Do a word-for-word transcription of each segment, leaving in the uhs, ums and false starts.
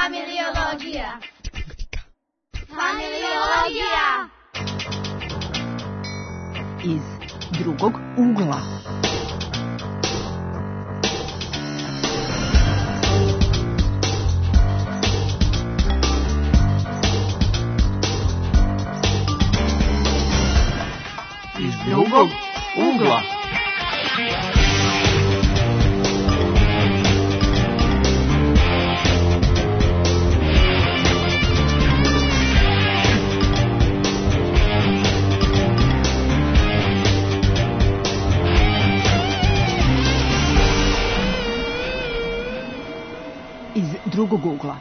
Familiologija. Familiologija. Iz drugog ugla. Iz drugog ugla. Iz drugog ugla.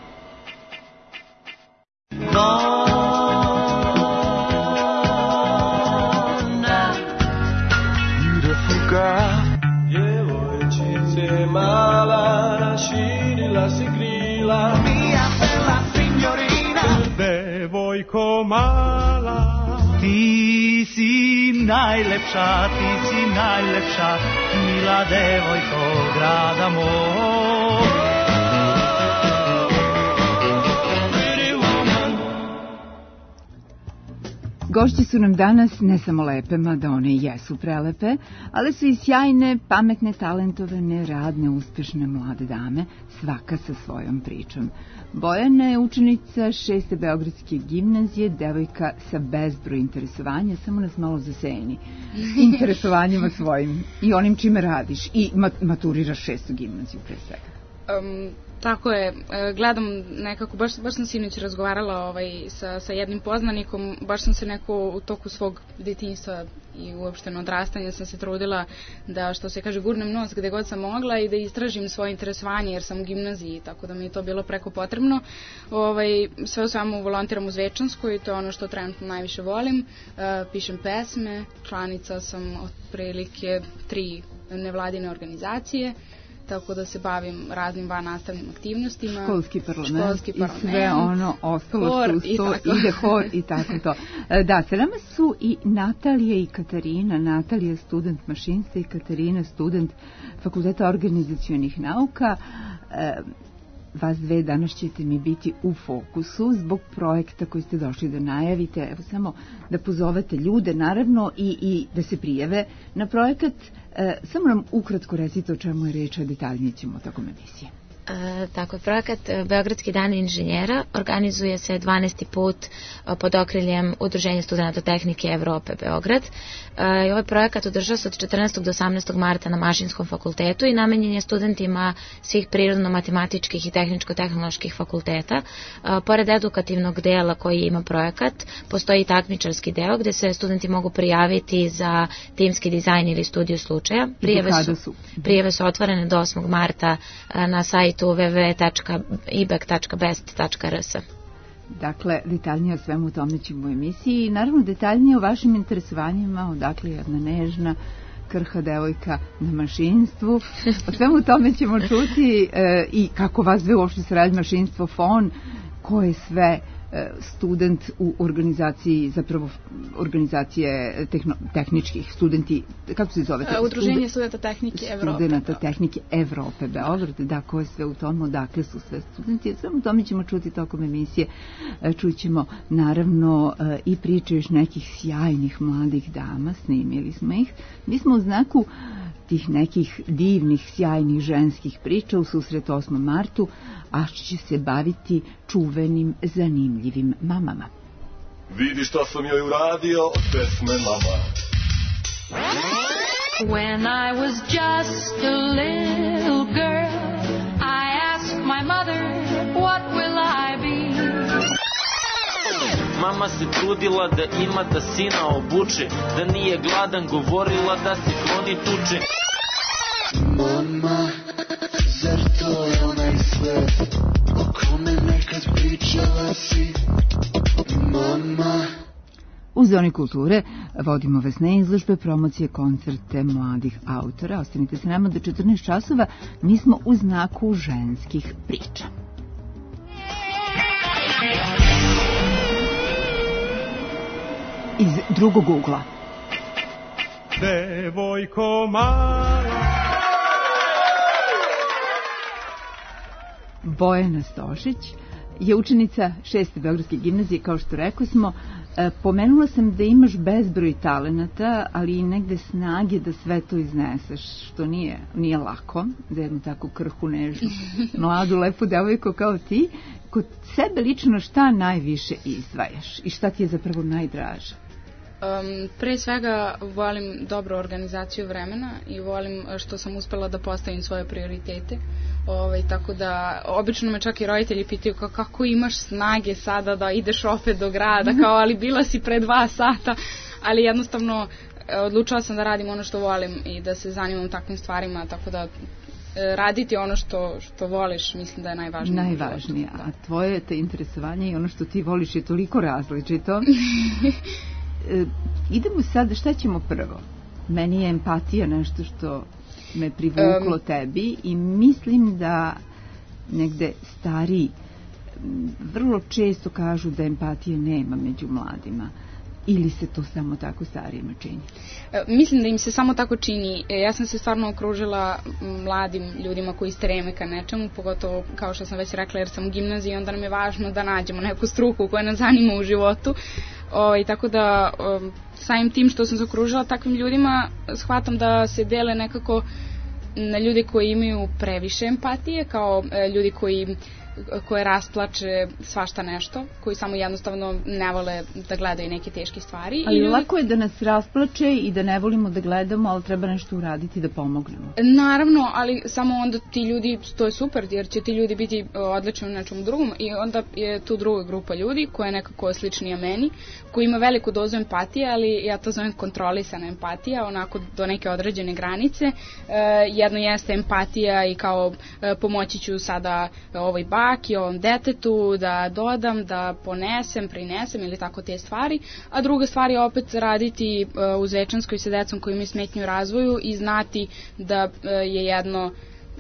Djevojčice mala, raširila si krila, mia bella signorina. Devojko mala, ti si najlepša, ti si najlepša, mila devojko grada moj. Gošće su nam danas ne samo lepe, mada one i jesu prelepe, ali su i sjajne, pametne, talentovane, radne, uspešne mlade dame, svaka sa svojom pričom. Bojana je učenica šeste Beogradske gimnazije, devojka sa bezbroj interesovanja, samo nas malo zaseni interesovanjima svojim i onim čime radiš i maturiraš šestu gimnaziju pre svega. Um, tako je, gledam nekako, baš, baš sam sinoć razgovarala ovaj, sa, sa jednim poznanikom, baš sam se neko u toku svog detinjstva i uopšteno odrastanja sam se trudila da, što se kaže, gurnem nos gde god sam mogla i da istražim svoje interesovanje jer sam u gimnaziji, tako da mi je to bilo preko potrebno. Ovaj, sve u svemu volontiram u Zvečanskoj i to je ono što trenutno najviše volim. Uh, pišem pesme, članica sam otprilike tri nevladine organizacije, tako da se bavim raznim van nastavnim aktivnostima. Školski parlament, školski parlament i sve ono ostalo što uz to ide, hor i tako to. Da, sa nama su i Natalija i Katarina. Natalija student mašinstva i Katarina student Fakulteta organizacionih nauka. Vas dve danas ćete mi biti u fokusu zbog projekta koji ste došli da najavite. Evo samo da pozovete ljude, naravno, i, i da se prijave na projekat. E, samo nam ukratko recite o čemu je reč, a detaljnije ćemo tokom emisije. E, tako je, projekat Beogradski dan inženjera organizuje se dvanaesti put pod okriljem Udruženja studenata tehnike Evrope Beograd. E, ovaj projekat održava se od četrnaestog do osamnaestog marta na Mašinskom fakultetu i namenjen je studentima svih prirodno-matematičkih i tehničko-tehnoloških fakulteta. E, pored edukativnog dela koji ima projekat, postoji i takmičarski deo gde se studenti mogu prijaviti za timski dizajn ili studiju slučaja. Prijave su, su? Prijave su otvorene do osmog marta na sajtu w w w tačka i b e k tačka best tačka r s. Dakle, detaljnije o svemu u tome ćemo u emisiji i naravno detaljnije o vašim interesovanjima, odakle jedna nežna, krha devojka na mašinstvu. O svemu tome ćemo čuti e, i kako vas dve uopšte se radi mašinstvo, fon, ko je sve student u organizaciji, zapravo organizacije tehno, tehničkih studenti, kako se zove? Udruženje studenta tehnike Evrope. Studenta tehnike Evrope Beograd, da, ko je sve u tomu, odakle su sve studenti. Sve u tome ćemo čuti tokom emisije. Čućemo naravno i priče još nekih sjajnih mladih dama, snimili smo ih. Mi smo u znaku tih nekih divnih, sjajnih ženskih priča u susret osmom martu, a će se baviti čuvenim, zanimljivim mamama. Vidi šta sam joj uradio od pesme Mama. When I was just a little girl, I asked my mother, what will I be? Mama se trudila da ima da sina obuče, da nije gladan, govorila da se kloni tuče. Mama, zar to je onaj svet o kome nekad pričala si? Mama. U Zoni kulture vodimo vas na izložbe, promocije, koncerte mladih autora. Ostanite se nama do četrnaest časova. Mi smo u znaku ženskih priča. Iz drugog ugla. Devojko mala. Bojana Stošić, je učenica šeste Beogradske gimnazije, kao što rekao smo. Pomenula sam da imaš bezbroj talenata, ali i negde snage da sve to izneseš, što nije, nije lako, za jednu takvu krhu, nežnu, mladu, lepu devojku kao ti. Kod sebe lično šta najviše izdvajaš i šta ti je zapravo najdraže? Um, pre svega volim dobru organizaciju vremena i volim što sam uspela da postavim svoje prioritete. Ovaj, tako da, obično me čak i roditelji pitaju kao, kako imaš snage sada da ideš opet do grada, kao, ali bila si pre dva sata, ali jednostavno odlučila sam da radim ono što volim i da se zanimam takvim stvarima, tako da raditi ono što, što voliš, mislim da je najvažnije. Najvažnije, a tvoje te interesovanje i ono što ti voliš je toliko različito. E, idemo sad, šta ćemo prvo? Meni je empatija nešto što me privuklo um, tebi i mislim da negde stariji vrlo često kažu da empatije nema među mladima. Ili se to samo tako starijima čini? Mislim da im se samo tako čini. Ja sam se stvarno okružila mladim ljudima koji streme ka nečemu, pogotovo kao što sam već rekla jer sam u gimnaziji, onda nam je važno da nađemo neku struku koja nas zanima u životu. O, i tako da o, samim tim što sam se okružila takvim ljudima, shvatam da se dele nekako na ljudi koji imaju previše empatije, kao e, ljudi koji koje rasplače svašta nešto, koji samo jednostavno ne vole da gledaju neke teške stvari. Ali I ljudi... lako je da nas rasplače i da ne volimo da gledamo, ali treba nešto uraditi da pomognemo. Naravno, ali samo onda ti ljudi, to je super, jer će ti ljudi biti odlični u nečemu drugom i onda je tu druga grupa ljudi koja je nekako sličnija meni, koji ima veliku dozu empatije, ali ja to zovem kontrolisana empatija, onako do neke određene granice. E, jedno jeste empatija i kao e, pomoći ću sada ovoj baki, ovom detetu, da dodam, da ponesem, prinesem ili tako te stvari, a druga stvar je opet raditi uh, u Zvečanskoj sa decom koji imaju smetnju u razvoju i znati da uh, je jedno,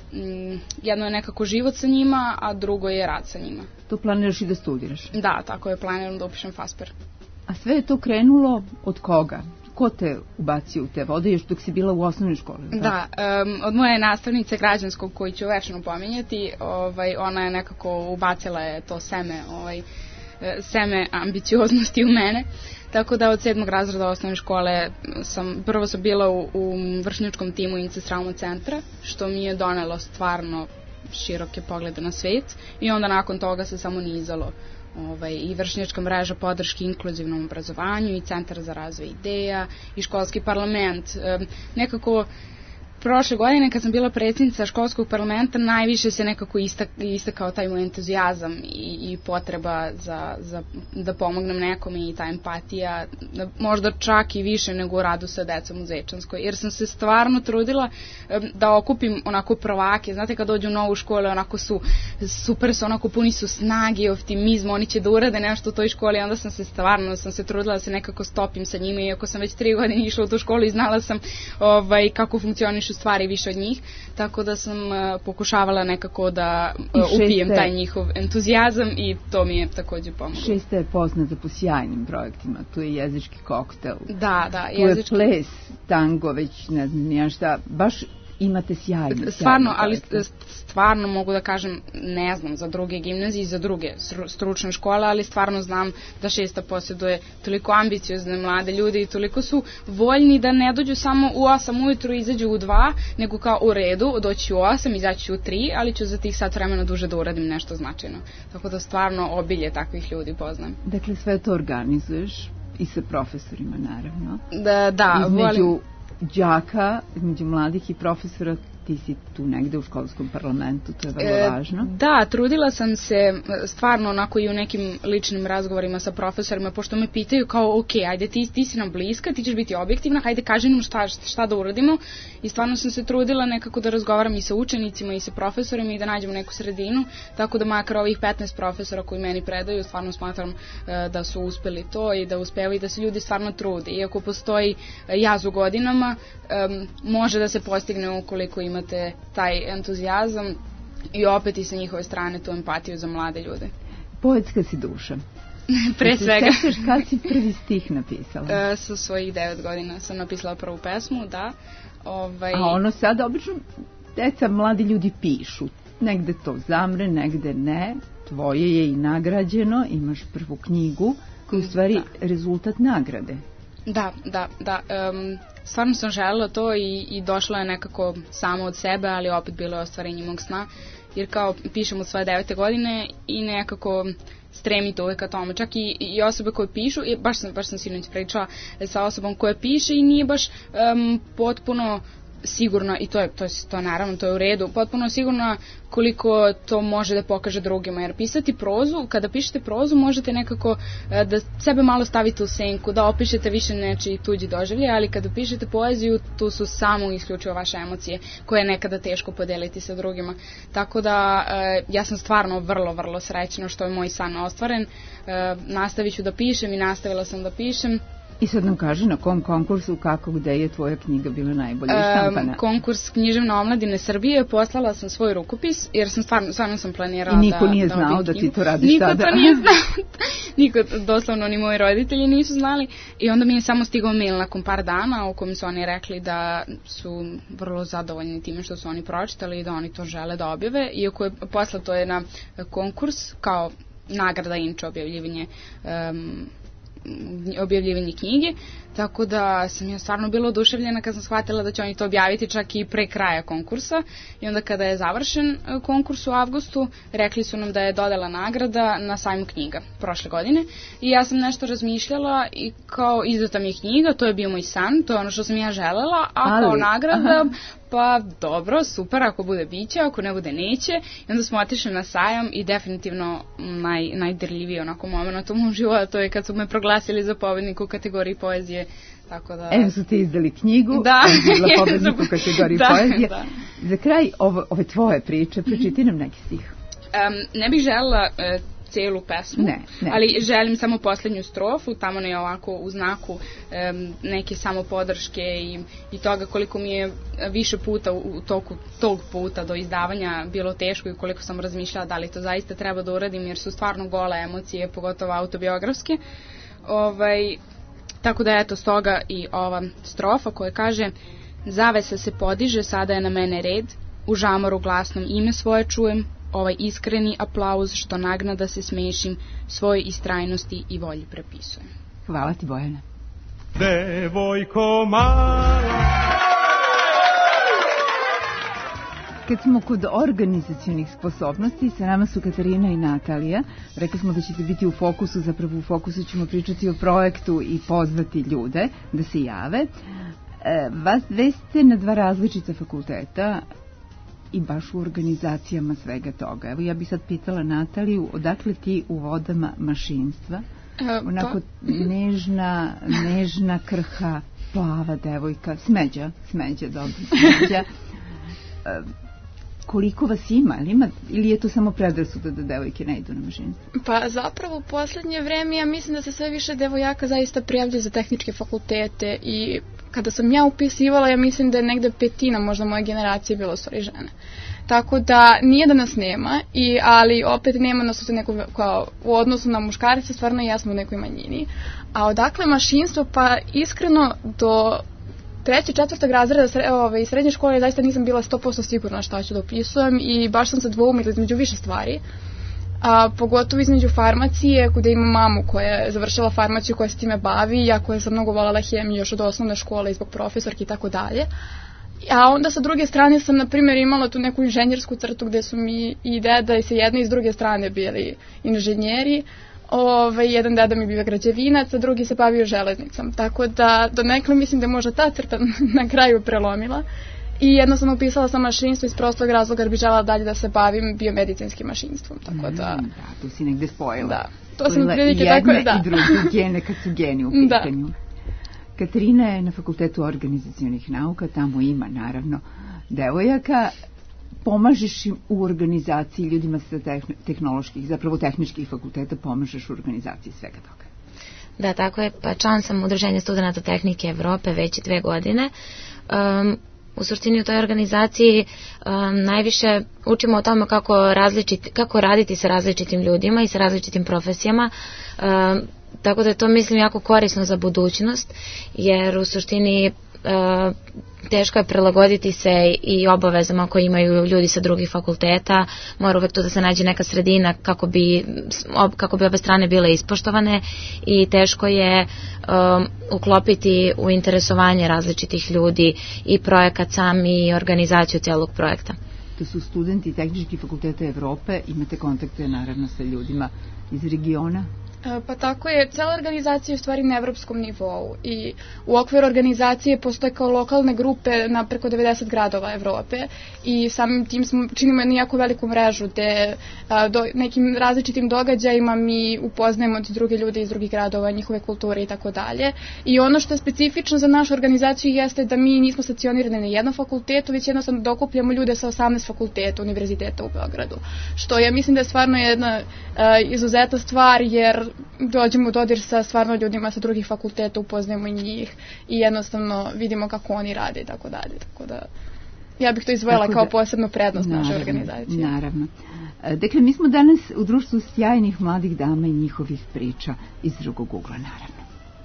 um, jedno je nekako život sa njima, a drugo je rad sa njima. To planiraš i da studiraš? Da, tako je, planiram da upišem FASPER. A sve je to krenulo od koga? Ko te ubacio u te vode još dok si bila u osnovnoj školi? Da, um, od moje nastavnice građanskog koju ću večno pominjati, ovaj, ona je nekako ubacila je to seme, ovaj, seme ambicioznosti u mene, tako da od sedmog razreda osnovne škole sam, prvo sam bila u, u vršnjačkom timu Incest Trauma centra, što mi je donelo stvarno široke poglede na svet i onda nakon toga se samo nizalo. Ovaj, i vršnjačka mreža podrške inkluzivnom obrazovanju i centar za razvoj ideja i školski parlament. E, nekako prošle godine kad sam bila predsjednica školskog parlamenta najviše se nekako istak, istakao taj moj entuzijazam i, i potreba za, za, da pomognem nekome i ta empatija, da, možda čak i više nego u radu sa decom u Zvečanskoj, jer sam se stvarno trudila da okupim onako prvake, znate kad dođu u novu školu onako su super su, onako puni su snage i optimizma, oni će da urade nešto u toj školi, onda sam se stvarno sam se trudila da se nekako stopim sa njima, iako sam već tri godine išla u tu školu i znala sam ovaj, kako funkcionišu stvari više od njih, tako da sam uh, pokušavala nekako da uh, upijem taj njihov entuzijazam i to mi je takođe pomoglo. Šesta je poznata po sjajnim projektima, tu je jezički koktel, da, da, tu jezički... je ples, tango, već ne znam ja šta, baš imate sjajne. Stvarno, ali stvarno mogu da kažem, ne znam za druge gimnazije i za druge stručne škole, ali stvarno znam da šesta posjeduje toliko ambiciozne mlade ljude i toliko su voljni da ne dođu samo u osam ujutru i izađu u dva, nego kao u redu, doći u osam, izaći u tri, ali ću za tih sat vremena duže da uradim nešto značajno. Tako da stvarno obilje takvih ljudi poznam. Dakle, sve to organizuješ i sa profesorima, naravno. Da, da, između volim... đaka, između mladih i profesora, ti si tu negde u školskom parlamentu, to je vrlo e, važno. Da, trudila sam se stvarno onako i u nekim ličnim razgovorima sa profesorima, pošto me pitaju kao, ok, ajde ti, ti si nam bliska, ti ćeš biti objektivna, hajde kaži nam šta, šta da uradimo i stvarno sam se trudila nekako da razgovaram i sa učenicima i sa profesorima i da nađemo neku sredinu, tako da makar ovih petnaest profesora koji meni predaju, stvarno smatram e, da su uspeli to i da uspevaju i da se ljudi stvarno trude. Iako postoji jaz u godinama, e, može da se postigne ukoliko imate taj entuzijazam i opet i sa njihove strane tu empatiju za mlade ljude. Poetska si duša. Pre svega. Sećaš kad si prvi stih napisala? E, sa svojih devet godina sam napisala prvu pesmu, da. Ovaj... A ono sad obično deca, mladi ljudi pišu. Negde to zamre, negde ne. tvoje je i nagrađeno, imaš prvu knjigu koja je u stvari da. rezultat nagrade. Da, da, da. Um, stvarno sam želela to i, i došla je nekako samo od sebe, ali opet bilo je ostvarenje mog sna, jer kao pišem od svoje devete godine i nekako stremite uvek ka tome. Čak i, i osobe koje pišu, i baš sam, baš sam sinoć pričala sa osobom koja piše i nije baš um, potpuno sigurno, i to je, to je to naravno, to je u redu, potpuno sigurno koliko to može da pokaže drugima, jer pisati prozu, kada pišete prozu možete nekako da sebe malo stavite u senku, da opišete više nečiji tuđi doživlje, ali kada pišete poeziju, tu su samo isključivo vaše emocije koje je nekada teško podeliti sa drugima. Tako da ja sam stvarno vrlo, vrlo srećna što je moj san ostvaren. Nastavit ću da pišem i nastavila sam da pišem. I sad nam kaže na kom konkursu, kako, gde je tvoja knjiga bila najbolje štampana? Um, konkurs Književne omladine Srbije, poslala sam svoj rukopis, jer sam stvarno, stvarno sam planirala da... I niko nije da, znao da, da ti to radiš niko tada? Niko to nije znao, niko, doslovno ni moji roditelji nisu znali, i onda mi je samo stigao mail nakon par dana u kojem su oni rekli da su vrlo zadovoljni time što su oni pročitali i da oni to žele da objave, iako je poslato je na konkurs kao nagrada inče objavljivanje um, objavljivanje knjige, tako da sam ja stvarno bila oduševljena kad sam shvatila da će oni to objaviti čak i pre kraja konkursa, i onda kada je završen konkurs u avgustu, rekli su nam da je dodala nagrada na sajmu knjiga prošle godine, i ja sam nešto razmišljala i kao izdata mi je knjiga, to je bio moj san, to je ono što sam ja želela, a Ali, kao nagrada, aha. pa dobro, super, ako bude biće, ako ne bude neće, i onda smo otišli na sajam i definitivno naj, najdirljiviji onako moment u mom životu, to je kad su me proglasili za pobednika u kategoriji poezije. Tako da... Evo su ti izdali knjigu, da. Bila pobednik u kategoriji da, poezije. Da. Za kraj ovo, ove tvoje priče, pročiti nam neki stih. Um, ne bih želela uh, celu pesmu, ne, ne. ali želim samo poslednju strofu, tamo ne ovako u znaku um, neke samopodrške i, i toga koliko mi je više puta u toku tog puta do izdavanja bilo teško i koliko sam razmišljala da li to zaista treba da uradim, jer su stvarno gole emocije, pogotovo autobiografske. Ovaj... Tako da eto stoga i ova strofa koja kaže: zavesa se podiže, sada je na mene red, u žamoru glasnom ime svoje čujem, ovaj iskreni aplauz što nagna da se smešim, svoje istrajnosti i volji prepisujem. Hvala ti, Bojana. Devojko mala. Kad smo kod organizacionih sposobnosti, sa nama su Katarina i Natalija. Rekli smo da ćete biti u fokusu, zapravo u fokusu ćemo pričati o projektu i pozvati ljude da se jave. E, vas dve ste na dva različita fakulteta i baš u organizacijama svega toga. Evo ja bih sad pitala Nataliju, odakle ti u vodama mašinstva? E, Onako pa... nežna, nežna, krha, plava devojka, smeđa, smeđa, dobro, smeđa. E, koliko vas ima, ili, ima, ili je to samo predrasuda da devojke ne idu na mašinstvo? Pa zapravo u poslednje vreme ja mislim da se sve više devojaka zaista prijavljaju za tehničke fakultete, i kada sam ja upisivala, ja mislim da je negde petina možda moje generacije bilo stvari žene. Tako da nije da nas nema, i, ali opet nema nas u, neko, kao, u odnosu na muškarce, stvarno ja smo u nekoj manjini. A odakle mašinstvo? Pa iskreno do trećeg, četvrtog razreda sre, ove, srednje škole zaista nisam bila sto posto sigurna šta ću da upisujem, i baš sam se dvoumila između više stvari. A, pogotovo između farmacije, gde imam mamu koja je završila farmaciju, koja se time bavi, ja koja sam mnogo voljela hemiju još od osnovne škole i zbog profesorki i tako dalje. A onda sa druge strane sam, na primjer, imala tu neku inženjersku crtu gde su mi i deda i sa jedne i s druge strane bili inženjeri. Ove, jedan deda mi bio građevinac, a drugi se bavio železnicom. Tako da do nekle mislim da je možda ta crta na kraju prelomila. I jednostavno upisala sam mašinstvo iz prostog razloga, jer bi želela dalje da se bavim biomedicinskim mašinstvom. Tako da... Mm, da, tu si negde spojila. Da, to sam prilike tako da... Jedne i druge gene kad su geni u pitanju. Da. Katarina je na Fakultetu organizacionih nauka, tamo ima naravno devojaka. Pomažeš im u organizaciji ljudima sa tehnoloških, zapravo tehničkih fakulteta, pomažeš u organizaciji svega toga. Da, tako je, pa član sam Udruženja studenata tehnike Evrope već dve godine. Um, u suštini u toj organizaciji um, najviše učimo o tome kako, različit, kako raditi sa različitim ljudima i sa različitim profesijama. Um, tako da je to, mislim, jako korisno za budućnost, jer u suštini teško je prilagoditi se i obavezama koje imaju ljudi sa drugih fakulteta, mora uvek tu da se nađe neka sredina kako bi, kako bi obe strane bile ispoštovane i teško je um, uklopiti u interesovanje različitih ljudi i projekat sam i organizaciju celog projekta. To su studenti tehničkih fakulteta Evrope, imate kontakte naravno sa ljudima iz regiona? Pa tako je, cela organizacija je u stvari na evropskom nivou i u okviru organizacije postoje kao lokalne grupe na preko devedeset gradova Evrope i samim tim smo, činimo jednu jako veliku mrežu gde a, do, nekim različitim događajima mi upoznajemo od druge ljude iz drugih gradova, njihove kulture i tako dalje. I ono što je specifično za našu organizaciju jeste da mi nismo stacionirani na jednom fakultetu, već jednostavno dokupljamo ljude sa osamnaest fakulteta univerziteta u Beogradu. Što ja mislim da je stvarno jedna a, izuzetna stvar jer dođemo u dodir sa stvarno ljudima sa drugih fakulteta, upoznajemo i njih i jednostavno vidimo kako oni rade i tako dalje. Tako da ja bih to izvojila kao da, posebnu prednost naše organizacije. Naravno. Dakle, mi smo danas u društvu sjajnih mladih dama i njihovih priča iz drugog ugla, naravno.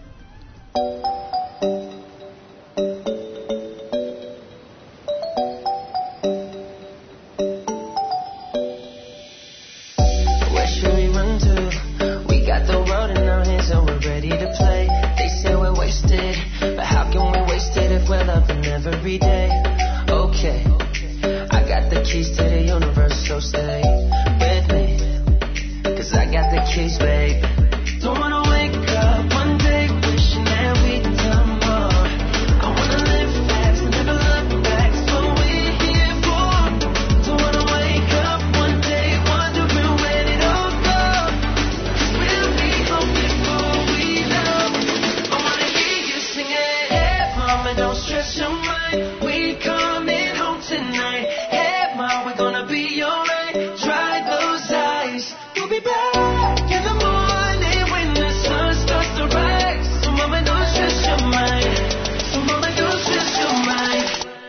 Every day, okay, I got the keys to the universe, so stay with me, cause I got the keys, babe. Don't wanna wake up one day wishing that we'd done more. I wanna live fast and never look back, that's what we're here for. Don't wanna wake up one day wondering where it all goes. We'll be home before we know. I wanna hear you sing it, hey mama, don't stress your mind. We coming home tonight. Hey, ma, we're gonna be alright. Dry those eyes. We'll be back in the morning when the sun starts to rise. So mama, don't stress your mind. So mama, don't stress your mind.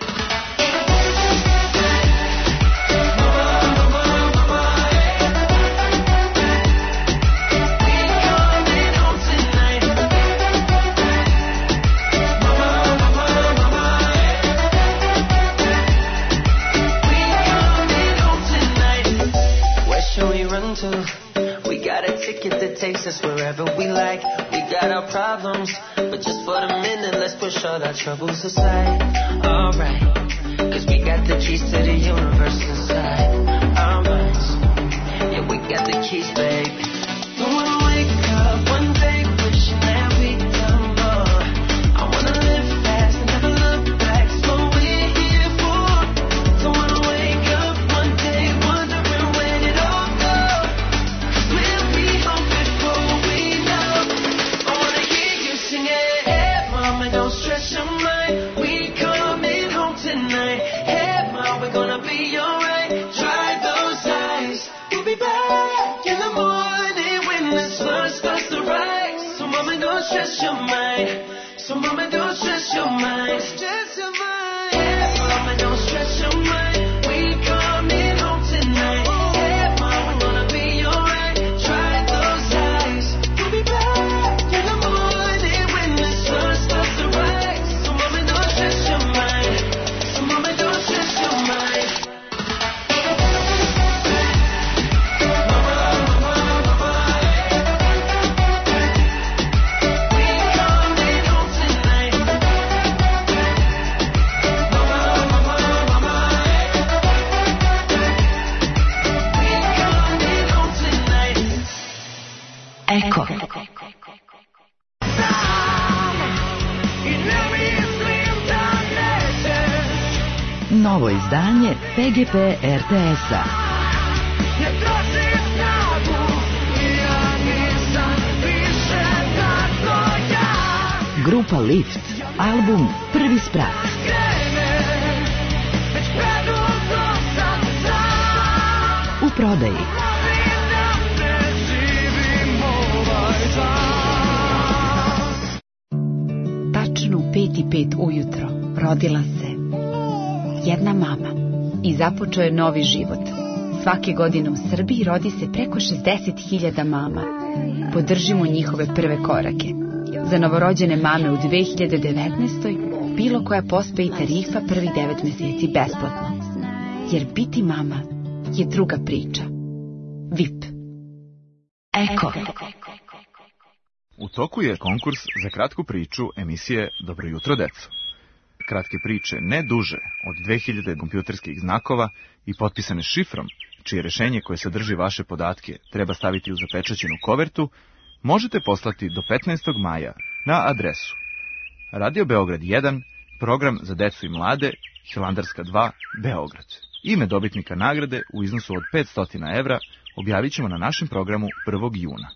Mama, mama, mama. We coming home tonight. Mama, mama, mama. To. We got a ticket that takes us wherever we like. We got our problems, but just for the minute, let's push all our troubles aside. Alright, cause we got the keys to the universe inside our minds. Yeah, we got the keys, babe. Don't wanna wake up one day wishing that we'd done more. I wanna live fast and never look back, that's what we're here for. Don't wanna wake up one day wondering when it all don't stress your mind, we coming home tonight. Hey, ma, we're gonna be alright. Dry those eyes. We'll be back in the morning when the sun starts to rise. So mama, don't stress your mind. So mama, don't stress your mind. Stress your mind. Hey, mama, don't stress your mind. We coming home tonight. Hey, ma, we're gonna be alright. Dry those eyes. We'll be back in the morning when the sun starts to rise. So mama, don't stress your mind. So mama, don't stress your mind. Mama, mama, mama. We coming home tonight. Mama, mama, mama. We coming home tonight. Ecco. Novo izdanje P G P R T S-a. Grupa Lift, album Prvi sprat. U prodaji. Tačno u pet i pet ujutro rodila se jedna mama i započeo je novi život. Svake godine u Srbiji rodi se preko šezdeset hiljada mama. Podržimo njihove prve korake. Za novorođene mame u dve hiljade devetnaestoj. bilo koja pospe i tarifa prvih devet meseci besplatno. Jer biti mama je druga priča. V I P. Eko. U toku je konkurs za kratku priču emisije Dobro jutro, deco. Kratke priče ne duže od dve hiljade kompjuterskih znakova i potpisane šifrom, čije rešenje koje sadrži vaše podatke treba staviti u zapečaćenu kovertu, možete poslati do petnaestog maja na adresu Radio Beograd jedan, program za decu i mlade, Hilandarska dva, Beograd. Ime dobitnika nagrade u iznosu od petsto evra objavit ćemo na našem programu prvog juna.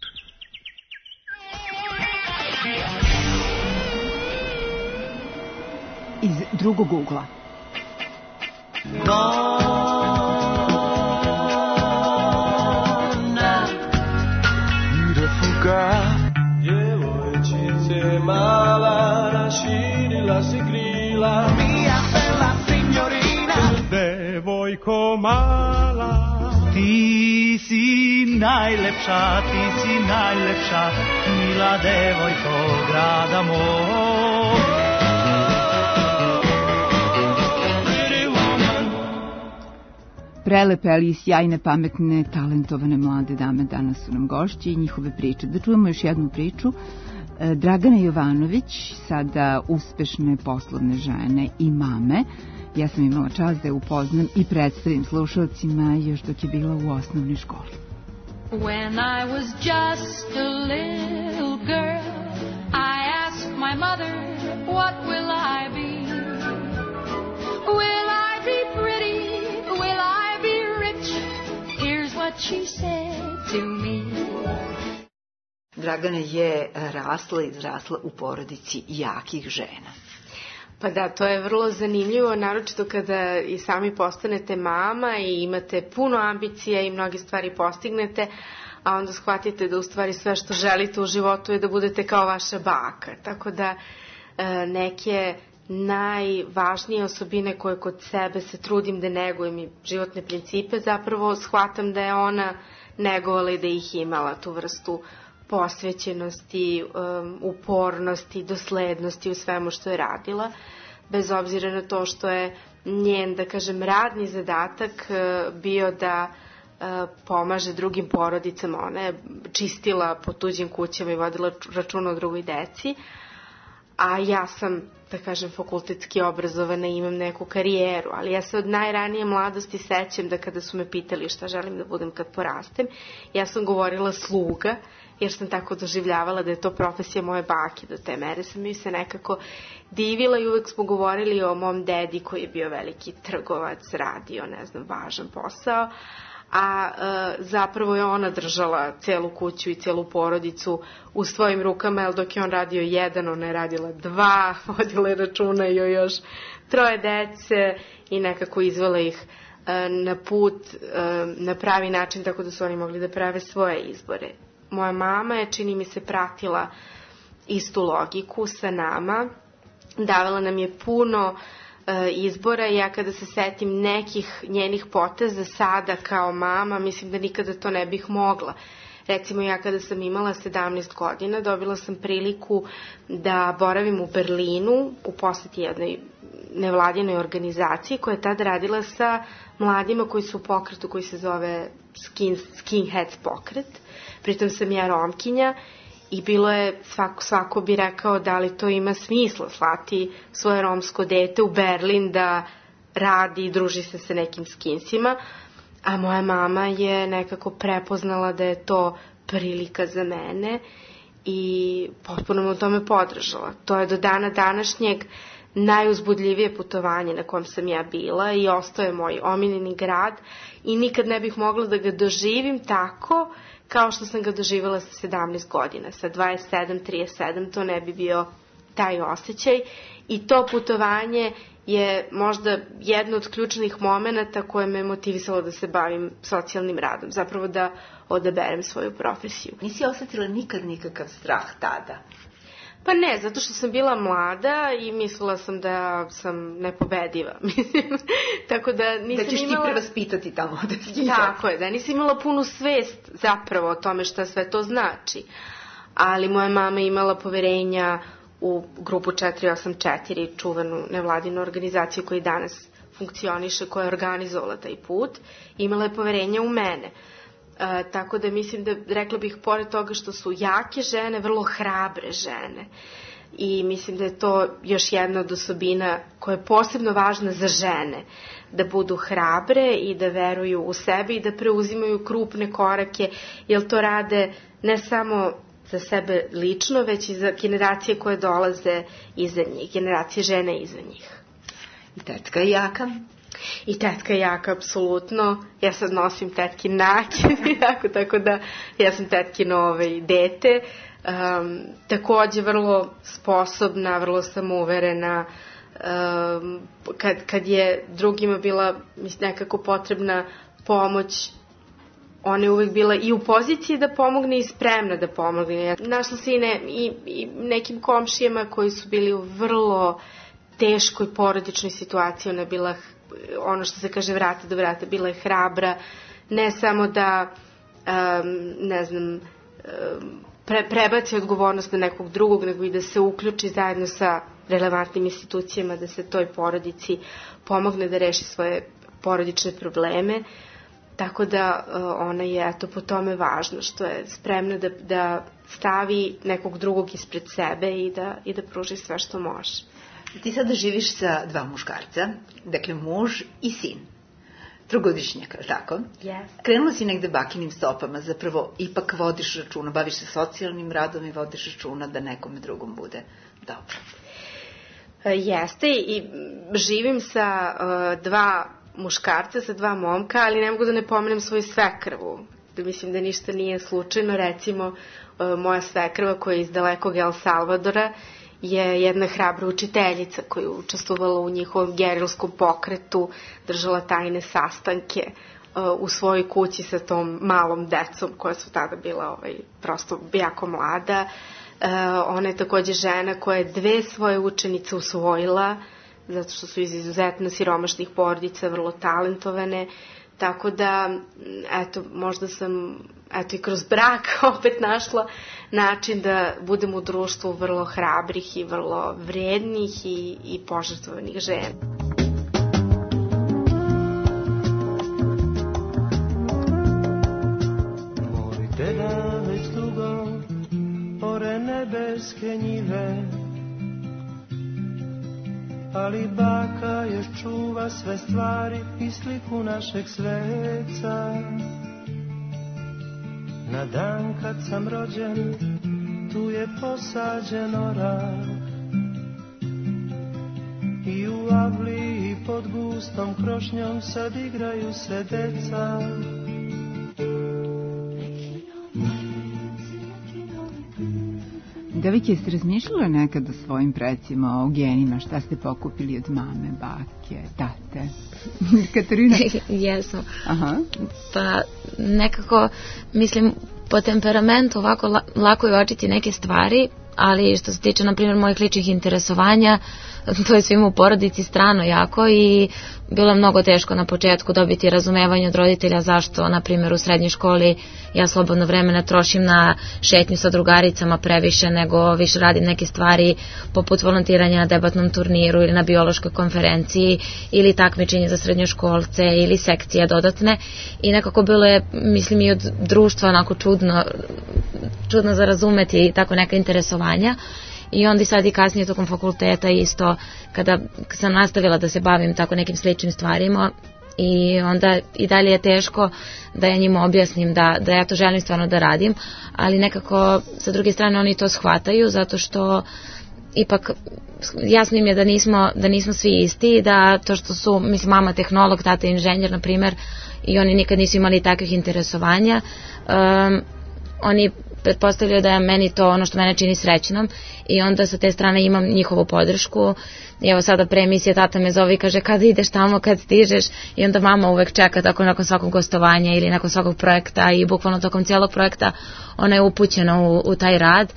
Iz drugog ugla. Beautiful girl, djevojčice mala, raširila si krila. Mia bella signorina, devojko mala, ti si najlepša, ti si najlepša, mila devojko grada moj. Prelepe, ali i sjajne, pametne, talentovane mlade dame danas su nam gošći i njihove priče. Da čujemo još jednu priču. Dragana Jovanović, sada uspešne poslovne žene i mame. Ja sam imala čast da je upoznam i predstavim slušalcima još dok je bila u osnovnoj školi. When I was just a little girl, I asked my mother, what will I be? Will I be pretty? Will I be rich? Here's what she said to me. Dragana je rasla i izrasla u porodici jakih žena. Pa da, to je vrlo zanimljivo, naročito kada i sami postanete mama i imate puno ambicija i mnoge stvari postignete, a onda shvatite da u stvari sve što želite u životu je da budete kao vaša baka. Tako da neke najvažnije osobine koje kod sebe se trudim da negujem i životne principe, zapravo shvatam da je ona negovala i da ih imala, tu vrstu posvećenosti, um, upornosti, doslednosti u svemu što je radila, bez obzira na to što je njen, da kažem, radni zadatak uh, bio da uh, pomaže drugim porodicama. Ona je čistila po tuđim kućama i vodila računa o drugoj deci, a ja sam, da kažem, fakultetski obrazovana i imam neku karijeru, ali ja se od najranije mladosti sećam da kada su me pitali šta želim da budem kad porastem, ja sam govorila sluga, jer sam tako doživljavala da je to profesija moje bake. Do te mere sam mi se nekako divila i uvek smo govorili o mom dedi koji je bio veliki trgovac, radio, ne znam, važan posao, a e, zapravo je ona držala celu kuću i celu porodicu u svojim rukama, jer dok je on radio jedan, ona je radila dva, vodila je računa i o još troje dece i nekako izvela ih e, na put e, na pravi način, tako da su oni mogli da prave svoje izbore. Moja mama je, čini mi se, pratila istu logiku sa nama, davala nam je puno e, izbora i ja kada se setim nekih njenih poteza sada kao mama, mislim da nikada to ne bih mogla. Recimo, ja kada sam imala sedamnaest godina, dobila sam priliku da boravim u Berlinu u poseti jednoj nevladinoj organizaciji koja je tada radila sa mladima koji su u pokretu koji se zove Skin, Skinheads pokret. Pritom sam ja Romkinja i bilo je, svako, svako bi rekao da li to ima smisla slati svoje romsko dete u Berlin da radi i druži se sa nekim skinsima, a moja mama je nekako prepoznala da je to prilika za mene i potpuno me u tome podržala. To je do dana današnjeg najuzbudljivije putovanje na kojem sam ja bila i ostao je moj omiljeni grad i nikad ne bih mogla da ga doživim tako kao što sam ga doživjela sa sedamnaest godina. Sa dvadeset sedam, trideset sedam to ne bi bio taj osjećaj i to putovanje je možda jedno od ključnih momenata koje me motivisalo da se bavim socijalnim radom, zapravo da odaberem svoju profesiju. Nisi osjetila nikad nikakav strah tada? Pa ne, zato što sam bila mlada i mislila sam da sam nepobediva. Mislim, tako da nisam da ćeš imala... ti prevaspitati tamo. Da tako je, da nisam imala punu svest zapravo o tome šta sve to znači. Ali moja mama imala poverenja u grupu četiri osam četiri, čuvanu nevladinu organizaciju koja danas funkcioniše, koja je organizovala taj put, imala je poverenja u mene. E, tako da mislim da, rekla bih, pored toga što su jake žene, vrlo hrabre žene. I mislim da je to još jedna od osobina koja je posebno važna za žene, da budu hrabre i da veruju u sebe i da preuzimaju krupne korake, jer to rade ne samo za sebe lično, već i za generacije koje dolaze iza njih, generacije žene iza njih. I tetka je jaka? I tetka je jaka, apsolutno. Ja sad nosim tetkin nakin, tako da ja sam tetkino ovaj, dete. Um, takođe vrlo sposobna, vrlo samouverena. Um, kad, kad je drugima bila mislim, nekako potrebna pomoć, ona je uvek bila i u poziciji da pomogne i spremna da pomogne. Našla se i, ne, i, i nekim komšijama koji su bili u vrlo teškoj porodičnoj situaciji. Ona je bila, ono što se kaže, vrata do vrata, bila je hrabra, ne samo da um, ne znam um, pre, prebaci odgovornost na nekog drugog, nego i da se uključi zajedno sa relevantnim institucijama, da se toj porodici pomogne da reši svoje porodične probleme. Tako da uh, ona je eto po tome važna, što je spremna da, da stavi nekog drugog ispred sebe i da, i da pruži sve što može. Ti sada živiš sa dva muškarca, dakle muž i sin. Trogodišnjaka, tako? Yes. Krenula si negde bakinim stopama, zapravo ipak vodiš računa, baviš se socijalnim radom i vodiš računa da nekome drugom bude dobro. Uh, jeste i živim sa uh, dva muškarca, sa dva momka, ali ne mogu da ne pomenem svoju svekrvu. Da mislim da ništa nije slučajno. Recimo, uh, moja svekrva koja je iz dalekog El Salvadora je jedna hrabra učiteljica koja je učestvovala u njihovom gerilskom pokretu, držala tajne sastanke uh, u svojoj kući sa tom malom decom koja su tada bila ovaj, prosto jako mlada. Uh, ona je takođe žena koja je dve svoje učenice usvojila, zato što su iz izuzetno siromašnih porodica, vrlo talentovane. Tako da, eto, možda sam, eto, i kroz brak opet našla način da budem u društvu vrlo hrabrih i vrlo vrednih i, i požrtvovanih žena. Moj deda već dugo ore nebeske njive, ali baka još čuva sve stvari i sliku našeg sveca. Na dan kad sam rođen, tu je posađen orak i u avli i pod gustom krošnjom sad igraju se deca. Devojke, jeste razmišljala nekad o svojim precima, o genima, šta ste pokupili od mame, bake, tate? Katarina? Jesam. Aha. Pa nekako, mislim, po temperamentu ovako lako je očiti neke stvari, ali što se tiče, na primjer, mojih ličnih interesovanja, to je svima u porodici strano jako i bilo je mnogo teško na početku dobiti razumevanje od roditelja zašto, na primjer, u srednjoj školi ja slobodno vremena trošim na šetnju sa drugaricama previše nego više radim neke stvari poput volontiranja na debatnom turniru ili na biološkoj konferenciji ili takmičenje za srednjoškolce ili sekcije dodatne i nekako bilo je, mislim, i od društva onako čudno, čudno za razumeti i tako neka interesovanja. I onda i sad i kasnije tokom fakulteta isto kada sam nastavila da se bavim tako nekim sličnim stvarima i onda i dalje je teško da ja njima objasnim da, da ja to želim stvarno da radim, ali nekako sa druge strane oni to shvataju zato što ipak jasno im je da nismo, da nismo svi isti, da to što su, mislim, mama tehnolog, tata inženjer, na primjer, i oni nikad nisu imali takvih interesovanja, um, oni pretpostavljaju da je meni to ono što mene čini srećnom i onda sa te strane imam njihovu podršku. I evo sada pre emisije tata me zove i kaže kada ideš tamo, kad stižeš, i onda mama uvek čeka tako nakon svakog gostovanja ili nakon svakog projekta i bukvalno tokom cijelog projekta ona je upućena u, u taj rad.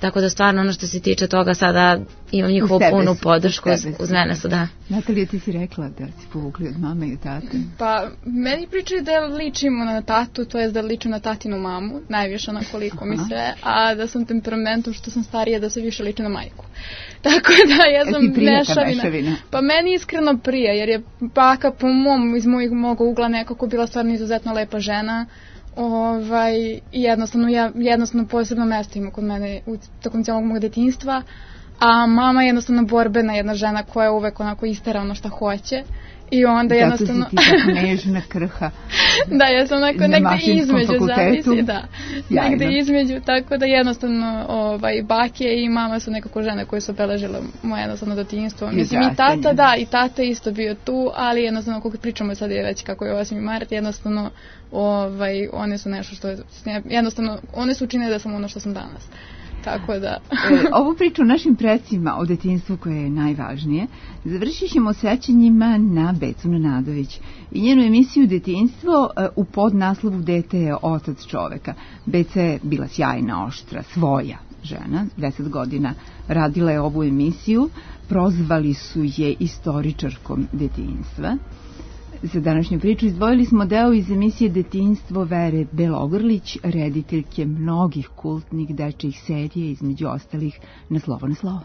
tako da stvarno ono što se tiče toga sada imam njihovu punu podršku uz, uz mene su, da. Natalija, ti si rekla da si povukli od mame i tate. Pa, meni pričaju da ličimo na tatu, to je da ličim na tatinu mamu, najviše na koliko mi sve, a da sam temperamentom što sam starija da se više liči na majku. Tako da ja sam mešavina. Pa meni iskreno prija, jer je baka po mom, iz mojeg mog ugla nekako bila stvarno izuzetno lepa žena. Ovaj, i jednostavno, ja, jednostavno posebno mesto ima kod mene u tokom cijelog mog detinjstva, a mama je jednostavno borbena jedna žena koja je uvek onako istera ono šta hoće i onda jednostavno... Zato si ti tako nežna, krha. Da, ja sam onako negde između, zavisi, da. Sjajno. Negde između, tako da jednostavno ovaj, bake i mama su nekako žene koje su obeležile moje jednostavno detinjstvo. Mislim i tata, da, i tata isto bio tu, ali jednostavno kako pričamo sad je već kako je osmi mart, jednostavno ovaj, one su nešto što je, jednostavno, one su učinile da sam ono što sam danas. Tako da. e, ovu priču o našim precima o detinjstvu koje je najvažnije završit ćemo sećanjima na Becu Nenadović i njenu emisiju Detinjstvo u podnaslovu Dete je otac čoveka. Beca je bila sjajna, oštra, svoja žena, deset godina radila je ovu emisiju, prozvali su je istoričarkom detinjstva. Za današnju priču izdvojili smo deo iz emisije Detinjstvo Vere Belogrlić, rediteljke mnogih kultnih dečjih serija, između ostalih Na slovo na slovo.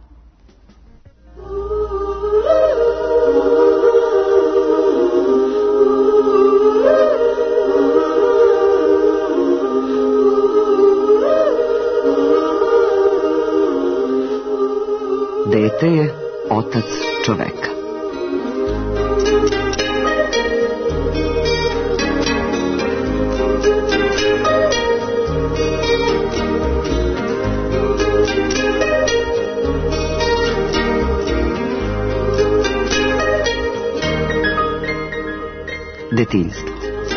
Dete je otac čoveka. Detinjstvo.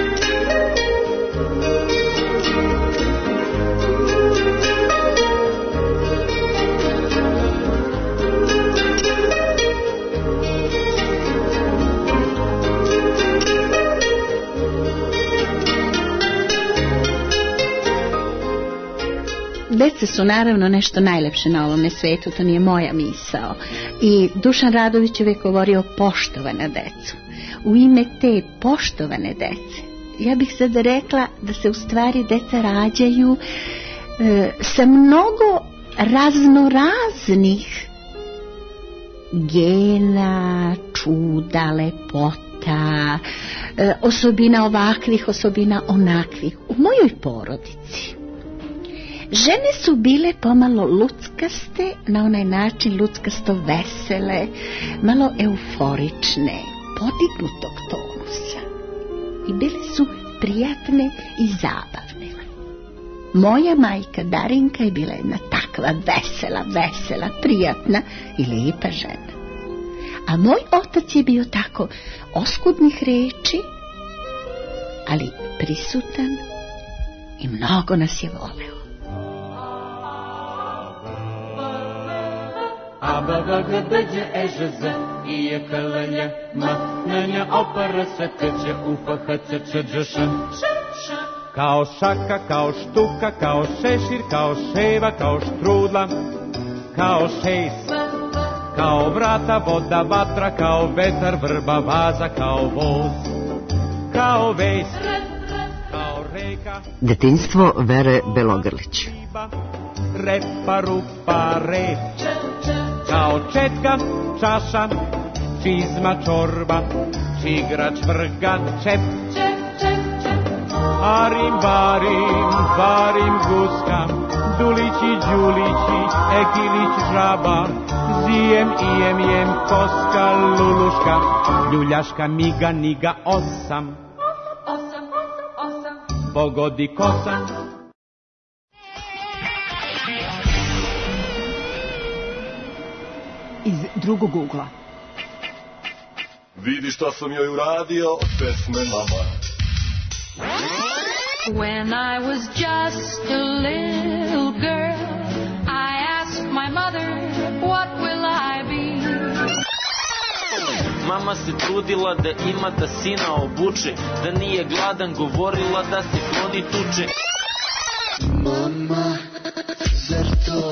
Deca su naravno nešto najlepše na ovome svetu, to nije moja misao. I Dušan Radović uvijek govorio poštovana decu. U ime te poštovane dece, ja bih sad rekla da se u stvari deca rađaju e, sa mnogo raznoraznih gena, čuda, lepota, e, osobina ovakvih, osobina onakvih. U mojoj porodici žene su bile pomalo luckaste, na onaj način luckasto vesele, malo euforične, podignutog tonusa i bile su prijatne i zabavne. Moja majka Darinka je bila jedna takva vesela, vesela, prijatna i lijepa žena. A moj otac je bio tako oskudnih reči, ali prisutan i mnogo nas je voleo. A B V G D Đ E Ž Z I J K L J M N J O P R S T Č U P H C Č Đ Š. Kao šaka, kao štuka, kao šešir, kao ševa, kao štrudla, kao šejs, kao vrata, voda, vatra, kao vetar, vrba, vaza, kao voz, kao vejs, kao reka. Detinjstvo Vere Belogrlić. Repa, rupa, rep, kao četka, čaša, čizma, čorba, čigrač, vrga, čep, arim, barim, barim, guska, dulići, đulići, ekilić, žaba, zijem, ijem, jem, koska, luluška, ljuljaška, miga, niga, osam, osam, osam, pogodi kosa. Iz drugog ugla. Vidi šta sam joj uradio od pesme Mama. When I was just a little girl, I asked my mother, what will I be? Mama se trudila da ima da sina obuče, da nije gladan, govorila da se kloni tuče. Mama, zar to